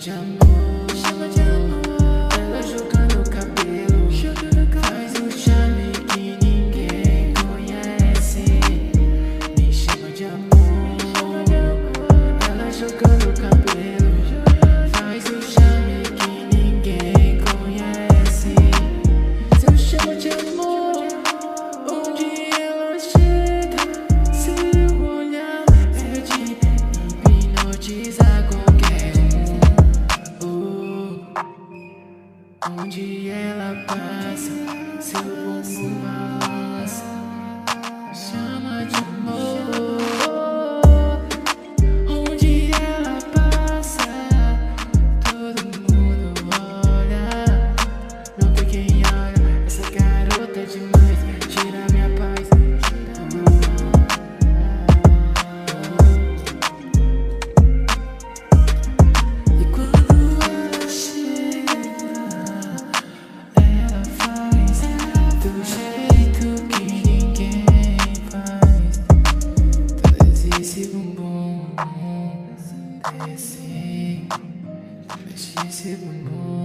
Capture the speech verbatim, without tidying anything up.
de amor, chama de amor. Ela jogando o cabelo, faz um charme que ninguém conhece. Me chama de amor, ela jogando o cabelo, faz um charme que ninguém conhece. Se eu chamo de amor, onde ela chega, seu olhar pega de hipnotizar qualquer um. Oh, onde ela passa, seu bumbum balança, chama de amor. Onde ela passa, todo mundo olha. Não tem quem olha, essa garota é demais, tira minha paz. E quando ela chega, ela faz do jeito que ninguém faz. Traz esse bumbum, desce, mexe esse bumbum.